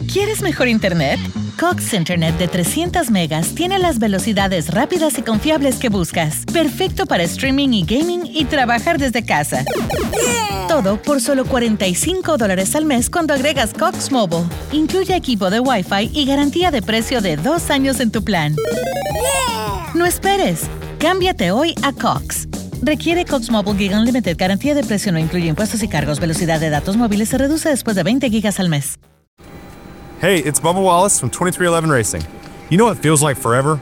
¿Quieres mejor internet? Cox Internet de 300 megas tiene las velocidades rápidas y confiables que buscas. Perfecto para streaming y gaming y trabajar desde casa. Todo por solo $45 al mes cuando agregas Cox Mobile. Incluye equipo de Wi-Fi y garantía de precio de 2 años en tu plan. No esperes. Cámbiate hoy a Cox. Requiere Cox Mobile Gig Unlimited. Garantía de precio no incluye impuestos y cargos. Velocidad de datos móviles se reduce después de 20 gigas al mes. Hey, it's Bubba Wallace from 2311 Racing. You know what feels like forever?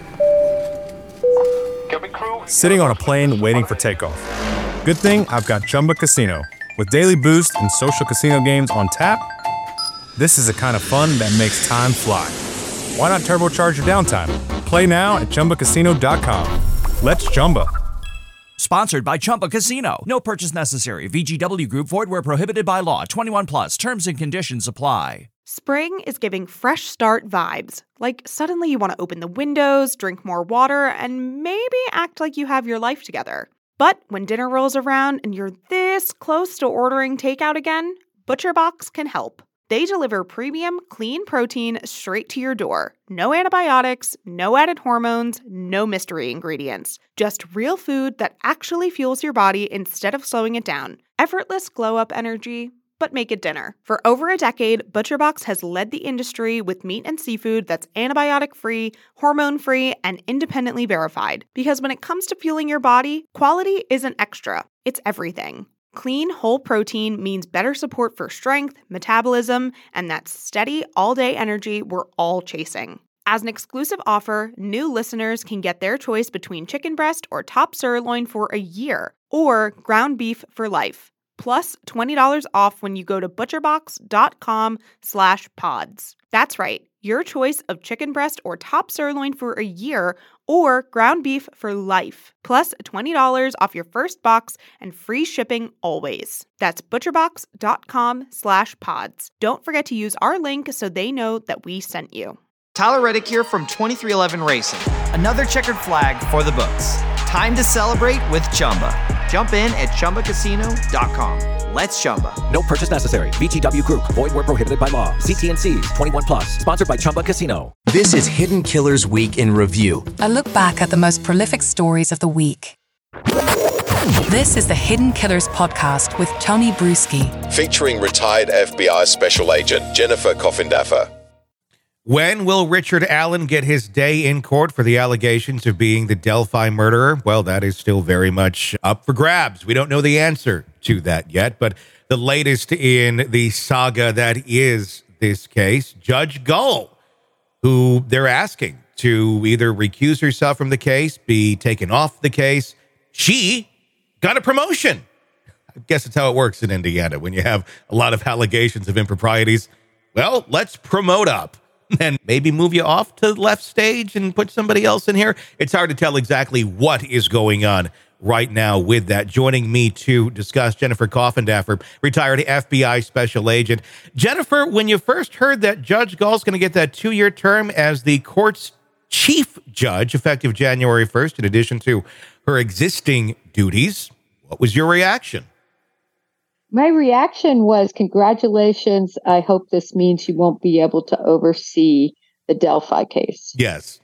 Sitting on a plane waiting for takeoff. Good thing I've got Chumba Casino. With daily boost and social casino games on tap, this is the kind of fun that makes time fly. Why not turbocharge your downtime? Play now at ChumbaCasino.com. Let's Chumba. Sponsored by Chumba Casino. No purchase necessary. VGW Group. Void where prohibited by law. 21 plus. Terms and conditions apply. Spring is giving fresh start vibes. Like suddenly you want to open the windows, drink more water, and maybe act like you have your life together. But when dinner rolls around and you're this close to ordering takeout again, ButcherBox can help. They deliver premium, clean protein straight to your door. No antibiotics, no added hormones, no mystery ingredients. Just real food that actually fuels your body instead of slowing it down. Effortless glow-up energy, but make it dinner. For over a decade, ButcherBox has led the industry with meat and seafood that's antibiotic-free, hormone-free, and independently verified. Because when it comes to fueling your body, quality isn't extra, it's everything. Clean, whole protein means better support for strength, metabolism, and that steady, all-day energy we're all chasing. As an exclusive offer, new listeners can get their choice between chicken breast or top sirloin for a year, or ground beef for life. Plus $20 off when you go to butcherbox.com/pods. That's right, your choice of chicken breast or top sirloin for a year or ground beef for life. Plus $20 off your first box and free shipping always. That's butcherbox.com/pods. Don't forget to use our link so they know that we sent you. Tyler Reddick here from 2311 Racing. Another checkered flag for the books. Time to celebrate with Chumba. Jump in at ChumbaCasino.com. Let's Chumba. No purchase necessary. VGW Group. Void where prohibited by law. See T&Cs. 21 plus. Sponsored by Chumba Casino. This is Hidden Killers Week in Review. A look back at the most prolific stories of the week. This is the Hidden Killers podcast with Tony Bruschi. Featuring retired FBI Special Agent Jennifer Coffindaffer. When will Richard Allen get his day in court for the allegations of being the Delphi murderer? Well, that is still very much up for grabs. We don't know the answer to that yet, but the latest in the saga that is this case, Judge Gull, who they're asking to either recuse herself from the case, be taken off the case. She got a promotion. I guess that's how it works in Indiana. When you have a lot of allegations of improprieties, well, let's promote up. And maybe move you off to the left stage and put somebody else in here. It's hard to tell exactly what is going on right now with that. Joining me to discuss, Jennifer Coffindaffer, retired FBI Special Agent. Jennifer, when you first heard that Judge Gull's going to get that 2-year term as the court's chief judge, effective January 1st, in addition to her existing duties, what was your reaction? My reaction was, congratulations. I hope this means you won't be able to oversee the Delphi case. Yes.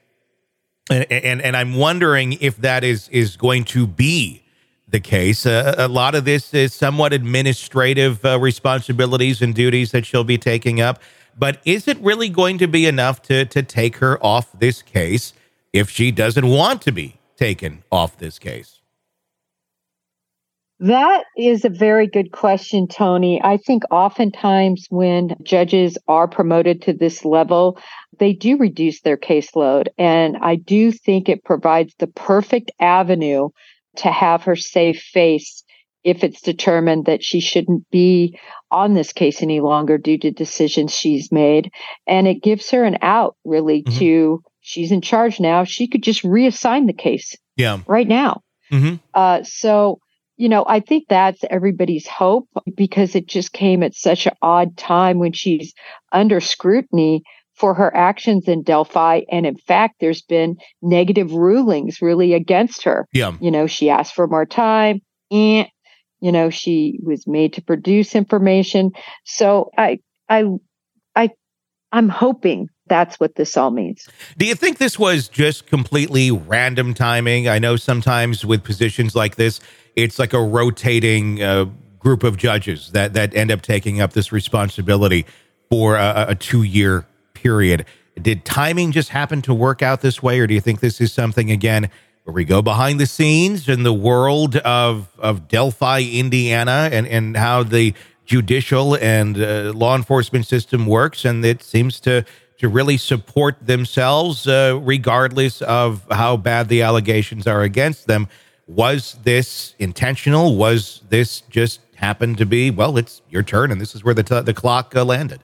And I'm wondering if that is going to be the case. A lot of this is somewhat administrative responsibilities and duties that she'll be taking up. But is it really going to be enough to take her off this case if she doesn't want to be taken off this case? That is a very good question, Tony. I think oftentimes when judges are promoted to this level, they do reduce their caseload. And I do think it provides the perfect avenue to have her save face if it's determined that she shouldn't be on this case any longer due to decisions she's made. And it gives her an out, really, to, she's in charge now. She could just reassign the case right now. So, you know, I think that's everybody's hope, because it just came at such an odd time when she's under scrutiny for her actions in Delphi. And in fact, there's been negative rulings really against her. You know, she asked for more time. You know, she was made to produce information. So I I'm hoping that's what this all means. Do you think this was just completely random timing? I know sometimes with positions like this, it's like a rotating group of judges that end up taking up this responsibility for a 2-year period. Did timing just happen to work out this way, or do you think this is something, again, where we go behind the scenes in the world of Delphi, Indiana, and how the judicial and law enforcement system works, and it seems to really support themselves regardless of how bad the allegations are against them? Was this intentional? Was this just happened to be, well, it's your turn, and this is where the clock landed?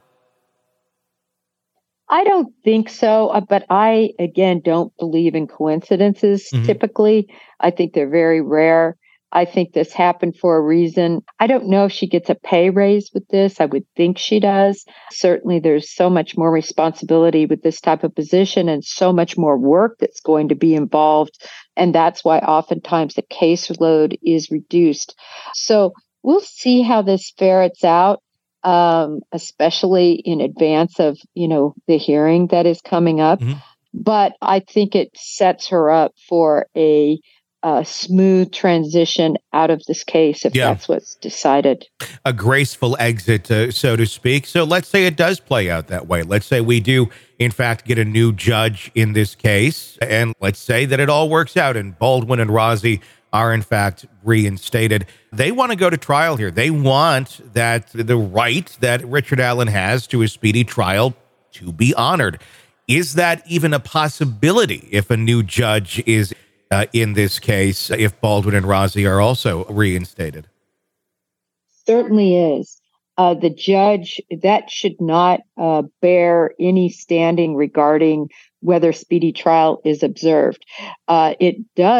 I don't think so, but I, again, don't believe in coincidences typically. I think they're very rare. I think this happened for a reason. I don't know if she gets a pay raise with this. I would think she does. Certainly, there's so much more responsibility with this type of position and so much more work that's going to be involved. And that's why oftentimes the caseload is reduced. So we'll see how this ferrets out. Especially in advance of, the hearing that is coming up. But I think it sets her up for a smooth transition out of this case if that's what's decided. A graceful exit, so to speak. So let's say it does play out that way. Let's say we do, in fact, get a new judge in this case. And let's say that it all works out and Baldwin and Rozzi are in fact reinstated. They want to go to trial here. They want that the right that Richard Allen has to a speedy trial to be honored. Is that even a possibility if a new judge is in this case, if Baldwin and Rozzi are also reinstated? Certainly is. The judge, that should not bear any standing regarding whether speedy trial is observed. It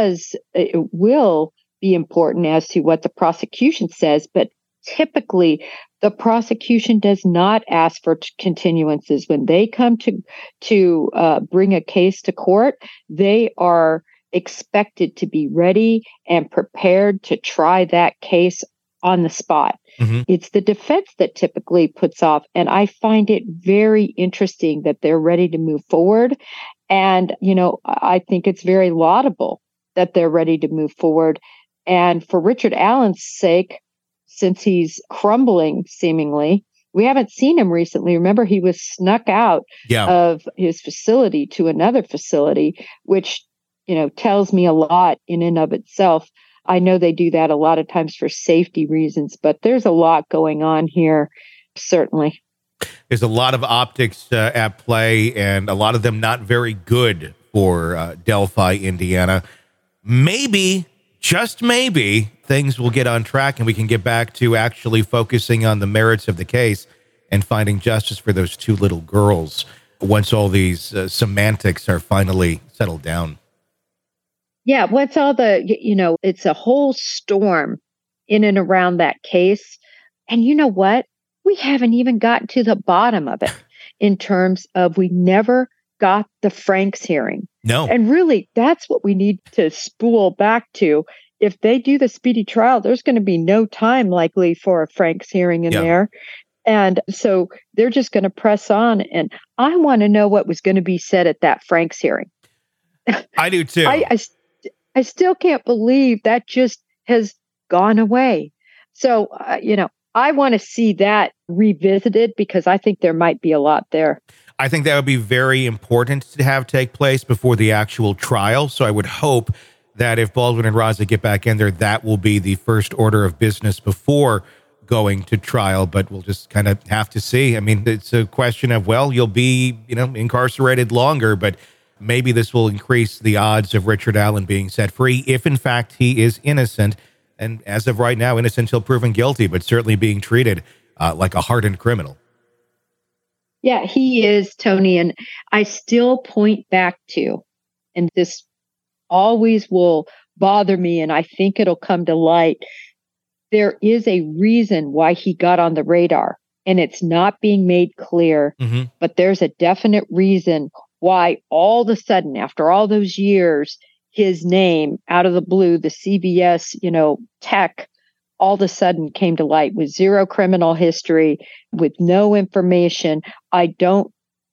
will be important as to what the prosecution says, but typically the prosecution does not ask for continuances. When they come to bring a case to court, they are expected to be ready and prepared to try that case on the spot. It's the defense that typically puts off. And I find it very interesting that they're ready to move forward. And, I think it's very laudable that they're ready to move forward. And for Richard Allen's sake, since he's crumbling seemingly, we haven't seen him recently. Remember, he was snuck out of his facility to another facility, which, tells me a lot in and of itself. I know they do that a lot of times for safety reasons, but there's a lot going on here, certainly. There's a lot of optics at play, and a lot of them not very good for Delphi, Indiana. Maybe, just maybe, things will get on track and we can get back to actually focusing on the merits of the case and finding justice for those two little girls once all these semantics are finally settled down. Yeah, what's all the, it's a whole storm in and around that case. And you know what? We haven't even gotten to the bottom of it in terms of we never got the Franks hearing. No. And really, that's what we need to spool back to. If they do the speedy trial, there's going to be no time likely for a Franks hearing in there. And so they're just going to press on. And I want to know what was going to be said at that Franks hearing. I do too. I still can't believe that just has gone away. So, I want to see that revisited because I think there might be a lot there. I think that would be very important to have take place before the actual trial. So I would hope that if Baldwin and Rozzi get back in there, that will be the first order of business before going to trial. But we'll just kind of have to see. I mean, it's a question of, well, you'll be, incarcerated longer, but maybe this will increase the odds of Richard Allen being set free if, in fact, he is innocent. And as of right now, innocent until proven guilty, but certainly being treated like a hardened criminal. Yeah, he is, Tony. And I still point back to, and this always will bother me, and I think it'll come to light, there is a reason why he got on the radar, and it's not being made clear, but there's a definite reason why all of a sudden, after all those years, his name out of the blue, the CBS, tech, all of a sudden came to light with zero criminal history, with no information. I don't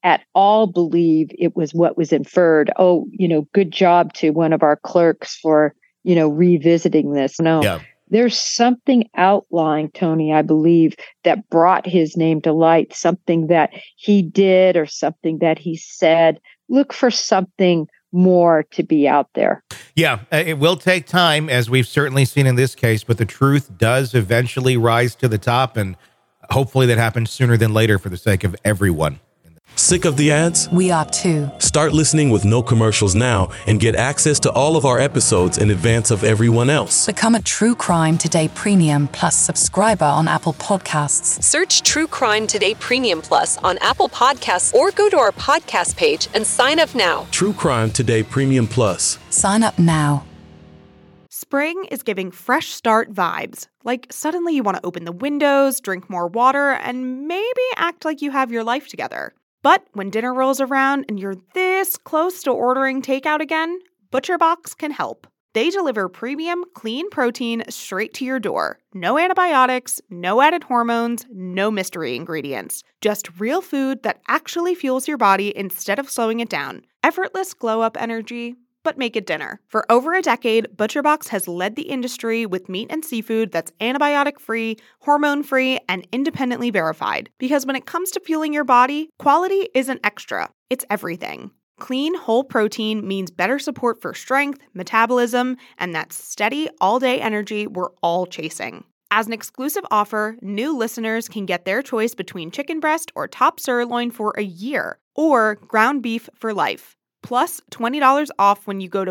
at all believe it was what was inferred. Oh, good job to one of our clerks for, revisiting this. No. Yeah. There's something outlying, Tony, I believe, that brought his name to light, something that he did or something that he said. Look for something more to be out there. Yeah, it will take time, as we've certainly seen in this case, but the truth does eventually rise to the top, and hopefully that happens sooner than later for the sake of everyone. Sick of the ads? We are too. Start listening with no commercials now and get access to all of our episodes in advance of everyone else. Become a True Crime Today Premium Plus subscriber on Apple Podcasts. Search True Crime Today Premium Plus on Apple Podcasts or go to our podcast page and sign up now. True Crime Today Premium Plus. Sign up now. Spring is giving fresh start vibes. Like suddenly you want to open the windows, drink more water, and maybe act like you have your life together. But when dinner rolls around and you're this close to ordering takeout again, ButcherBox can help. They deliver premium, clean protein straight to your door. No antibiotics, no added hormones, no mystery ingredients. Just real food that actually fuels your body instead of slowing it down. Effortless glow-up energy, but make it dinner. For over a decade, ButcherBox has led the industry with meat and seafood that's antibiotic-free, hormone-free, and independently verified. Because when it comes to fueling your body, quality isn't extra, it's everything. Clean, whole protein means better support for strength, metabolism, and that steady, all-day energy we're all chasing. As an exclusive offer, new listeners can get their choice between chicken breast or top sirloin for a year, or ground beef for life. Plus $20 off when you go to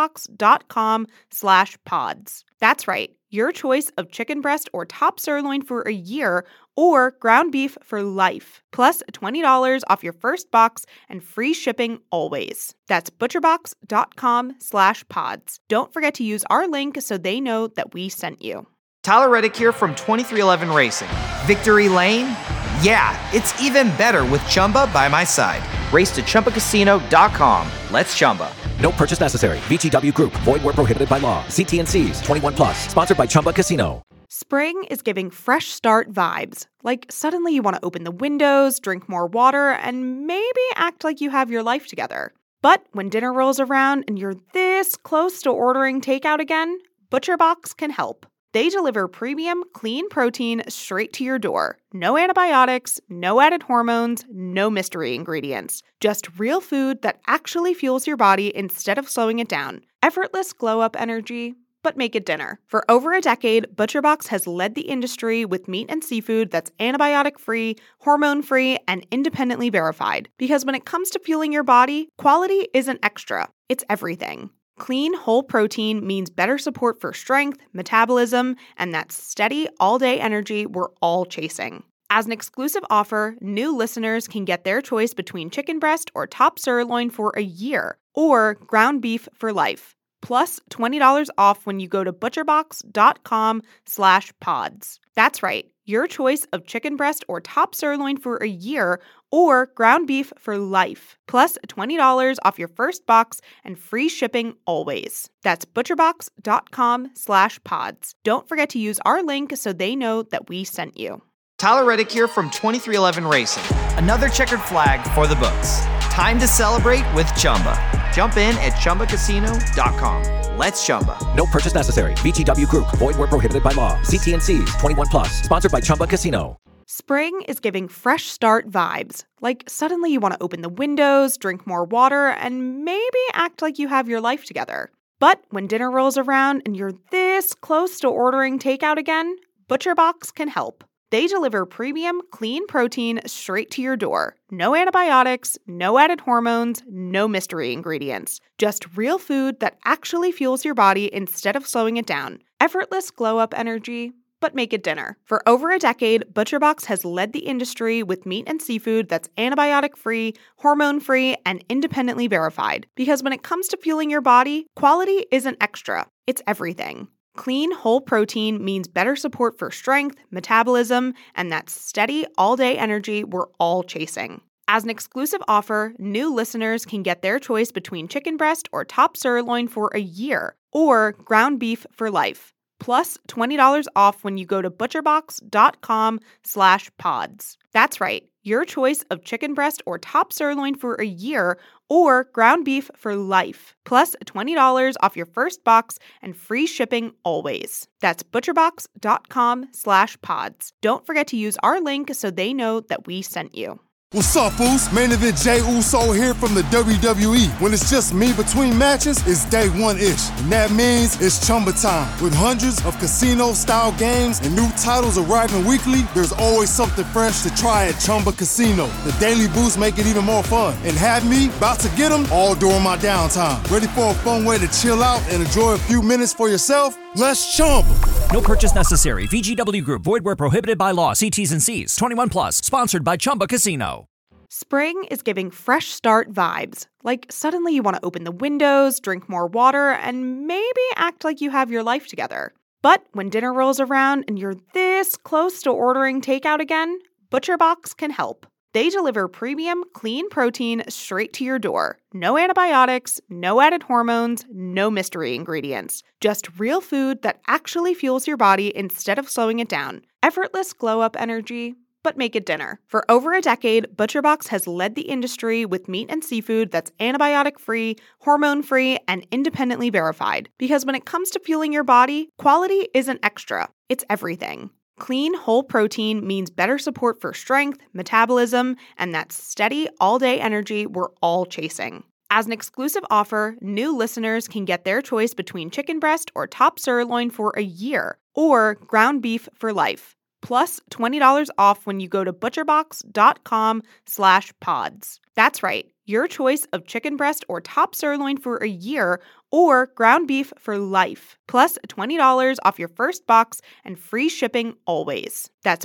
butcherbox.com/pods. That's right, your choice of chicken breast or top sirloin for a year or ground beef for life. Plus $20 off your first box and free shipping always. That's butcherbox.com/pods. Don't forget to use our link so they know that we sent you. Tyler Reddick here from 23XI Racing. Victory Lane? Yeah, it's even better with Chumba by my side. Race to ChumbaCasino.com. Let's Chumba. No purchase necessary. VGW Group. Void where prohibited by law. See T&Cs. 21 plus. Sponsored by Chumba Casino. Spring is giving fresh start vibes. Like suddenly you want to open the windows, drink more water, and maybe act like you have your life together. But when dinner rolls around and you're this close to ordering takeout again, ButcherBox can help. They deliver premium, clean protein straight to your door. No antibiotics, no added hormones, no mystery ingredients. Just real food that actually fuels your body instead of slowing it down. Effortless glow-up energy, but make it dinner. For over a decade, ButcherBox has led the industry with meat and seafood that's antibiotic-free, hormone-free, and independently verified. Because when it comes to fueling your body, quality isn't extra, it's everything. Clean, whole protein means better support for strength, metabolism, and that steady, all-day energy we're all chasing. As an exclusive offer, new listeners can get their choice between chicken breast or top sirloin for a year, or ground beef for life. Plus $20 off when you go to butcherbox.com/pods. That's right, your choice of chicken breast or top sirloin for a year or ground beef for life. Plus $20 off your first box and free shipping always. That's butcherbox.com/pods. Don't forget to use our link so they know that we sent you. Tyler Reddick here from 23XI Racing. Another checkered flag for the books. Time to celebrate with Chumba. Jump in at ChumbaCasino.com. Let's Chumba. No purchase necessary. VGW Group. Void where prohibited by law. See T&Cs. 21 plus. Sponsored by Chumba Casino. Spring is giving fresh start vibes. Like suddenly you want to open the windows, drink more water, and maybe act like you have your life together. But when dinner rolls around and you're this close to ordering takeout again, ButcherBox can help. They deliver premium, clean protein straight to your door. No antibiotics, no added hormones, no mystery ingredients. Just real food that actually fuels your body instead of slowing it down. Effortless glow-up energy, but make it dinner. For over a decade, ButcherBox has led the industry with meat and seafood that's antibiotic-free, hormone-free, and independently verified. Because when it comes to fueling your body, quality isn't extra, it's everything. Clean, whole protein means better support for strength, metabolism, and that steady, all-day energy we're all chasing. As an exclusive offer, new listeners can get their choice between chicken breast or top sirloin for a year, or ground beef for life. Plus $20 off when you go to butcherbox.com/pods. That's right, your choice of chicken breast or top sirloin for a year, or ground beef for life, plus $20 off your first box and free shipping always. That's butcherbox.com/pods. Don't forget to use our link so they know that we sent you. What's up, Uso? Main event Jey Uso here from the WWE. When it's just me between matches, it's day one-ish. And that means it's Chumba time. With hundreds of casino-style games and new titles arriving weekly, there's always something fresh to try at Chumba Casino. The daily boosts make it even more fun. And have me about to get them all during my downtime. Ready for a fun way to chill out and enjoy a few minutes for yourself? Let's Chumba. No purchase necessary. VGW Group. Void where prohibited by law. See T's and C's. 21 plus. Sponsored by Chumba Casino. Spring is giving fresh start vibes. Like suddenly you want to open the windows, drink more water, and maybe act like you have your life together. But when dinner rolls around and you're this close to ordering takeout again, ButcherBox can help. They deliver premium, clean protein straight to your door. No antibiotics, no added hormones, no mystery ingredients. Just real food that actually fuels your body instead of slowing it down. Effortless glow-up energy, but make it dinner. For over a decade, ButcherBox has led the industry with meat and seafood that's antibiotic-free, hormone-free, and independently verified. Because when it comes to fueling your body, quality isn't extra, it's everything. Clean, whole protein means better support for strength, metabolism, and that steady, all-day energy we're all chasing. As an exclusive offer, new listeners can get their choice between chicken breast or top sirloin for a year, or ground beef for life, plus $20 off when you go to butcherbox.com/pods. That's right, your choice of chicken breast or top sirloin for a year, or ground beef for life, plus $20 off your first box and free shipping always. That's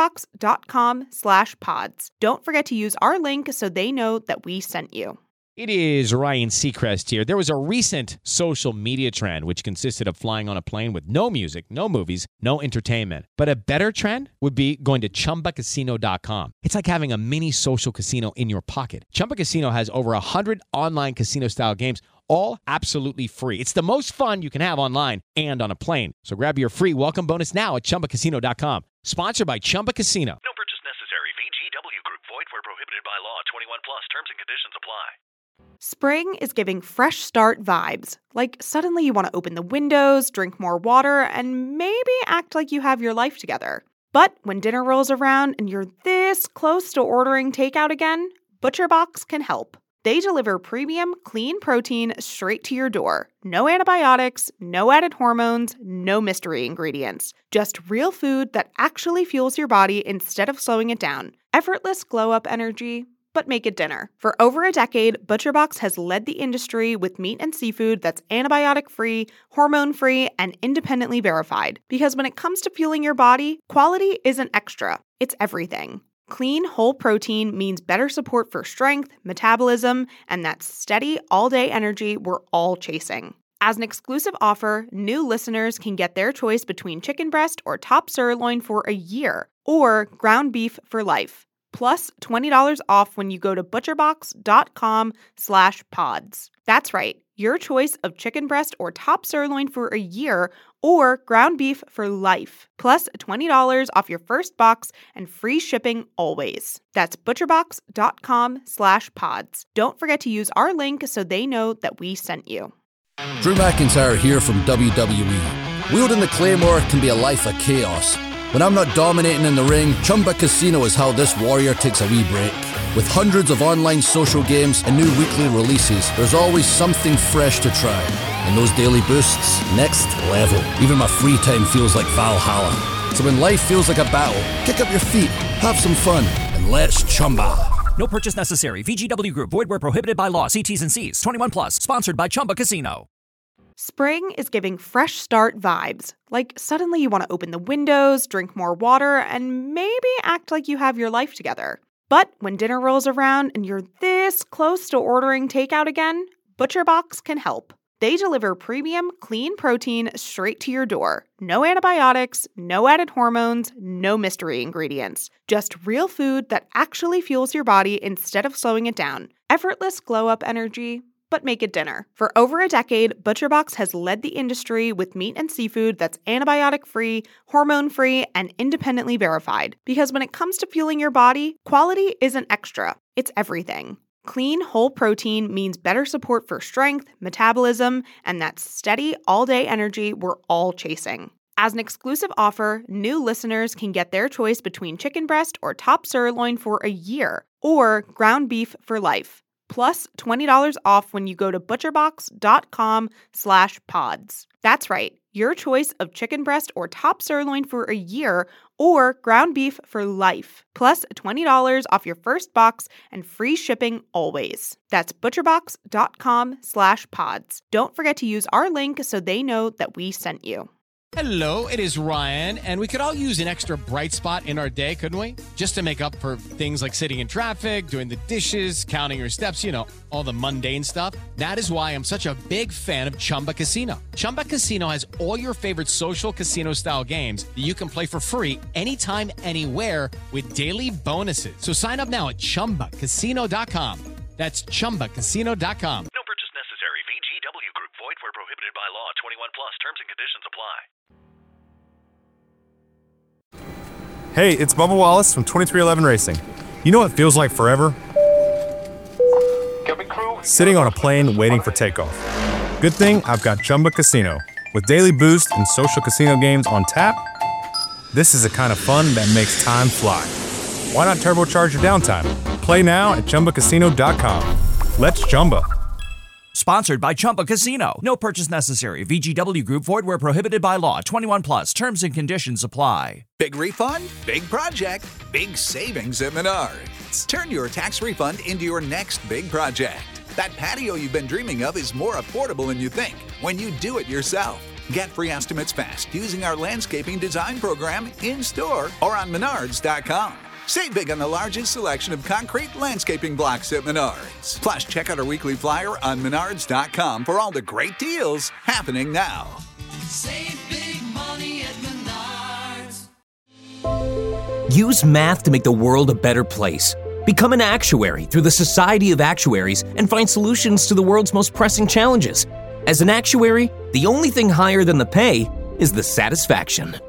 butcherbox.com/pods. Don't forget to use our link so they know that we sent you. It is Ryan Seacrest here. There was a recent social media trend which consisted of flying on a plane with no music, no movies, no entertainment. But a better trend would be going to ChumbaCasino.com. It's like having a mini social casino in your pocket. Chumba Casino has over 100 online casino-style games, all absolutely free. It's the most fun you can have online and on a plane. So grab your free welcome bonus now at ChumbaCasino.com. Sponsored by Chumba Casino. No purchase necessary. VGW Group. Void where prohibited by law. 21 plus. Terms and conditions apply. Spring is giving fresh start vibes. Like suddenly you want to open the windows, drink more water, and maybe act like you have your life together. But when dinner rolls around and you're this close to ordering takeout again, ButcherBox can help. They deliver premium, clean protein straight to your door. No antibiotics, no added hormones, no mystery ingredients. Just real food that actually fuels your body instead of slowing it down. Effortless glow-up energy, but make it dinner. For over a decade, ButcherBox has led the industry with meat and seafood that's antibiotic-free, hormone-free, and independently verified. Because when it comes to fueling your body, quality isn't extra, it's everything. Clean, whole protein means better support for strength, metabolism, and that steady, all-day energy we're all chasing. As an exclusive offer, new listeners can get their choice between chicken breast or top sirloin for a year, or ground beef for life, plus $20 off when you go to butcherbox.com/pods. That's right, your choice of chicken breast or top sirloin for a year, or ground beef for life, plus $20 off your first box and free shipping always. That's butcherbox.com/pods. Don't forget to use our link so they know that we sent you. Drew McIntyre here from WWE. Wielding the Claymore can be a life of chaos. When I'm not dominating in the ring, Chumba Casino is how this warrior takes a wee break. With hundreds of online social games and new weekly releases, there's always something fresh to try. And those daily boosts, next level. Even my free time feels like Valhalla. So when life feels like a battle, kick up your feet, have some fun, and let's Chumba. No purchase necessary. VGW Group. Void where prohibited by law. See T's and C's. 21 plus. Sponsored by Chumba Casino. Spring is giving fresh start vibes. Like suddenly you want to open the windows, drink more water, and maybe act like you have your life together. But when dinner rolls around and you're this close to ordering takeout again, ButcherBox can help. They deliver premium, clean protein straight to your door. No antibiotics, no added hormones, no mystery ingredients. Just real food that actually fuels your body instead of slowing it down. Effortless glow-up energy, but make it dinner. For over a decade, ButcherBox has led the industry with meat and seafood that's antibiotic-free, hormone-free, and independently verified. Because when it comes to fueling your body, quality isn't extra, it's everything. Clean, whole protein means better support for strength, metabolism, and that steady, all-day energy we're all chasing. As an exclusive offer, new listeners can get their choice between chicken breast or top sirloin for a year, or ground beef for life. Plus $20 off when you go to butcherbox.com/pods. That's right, your choice of chicken breast or top sirloin for a year, or ground beef for life. Plus $20 off your first box and free shipping always. That's butcherbox.com/pods. Don't forget to use our link so they know that we sent you. Hello, it is Ryan, and we could all use an extra bright spot in our day, couldn't we? Just to make up for things like sitting in traffic, doing the dishes, counting your steps, you know, all the mundane stuff. That is why I'm such a big fan of Chumba Casino. Chumba Casino has all your favorite social casino-style games that you can play for free anytime, anywhere with daily bonuses. So sign up now at ChumbaCasino.com. That's ChumbaCasino.com. No purchase necessary. VGW Group. Void where prohibited by law. 21 plus. Terms and conditions apply. Hey, it's Bubba Wallace from 2311 Racing. You know what feels like forever? Sitting on a plane waiting for takeoff. Good thing I've got Chumba Casino. With daily boost and social casino games on tap, this is the kind of fun that makes time fly. Why not turbocharge your downtime? Play now at ChumbaCasino.com. Let's Chumba. Sponsored by Chumba Casino. No purchase necessary. VGW Group. Void where prohibited by law. 21 plus. Terms and conditions apply. Big refund? Big project? Big savings at Menards. Turn your tax refund into your next big project. That patio you've been dreaming of is more affordable than you think when you do it yourself. Get free estimates fast using our landscaping design program in-store or on Menards.com. Save big on the largest selection of concrete landscaping blocks at Menards. Plus, check out our weekly flyer on Menards.com for all the great deals happening now. Save big money at Menards. Use math to make the world a better place. Become an actuary through the Society of Actuaries and find solutions to the world's most pressing challenges. As an actuary, the only thing higher than the pay is the satisfaction.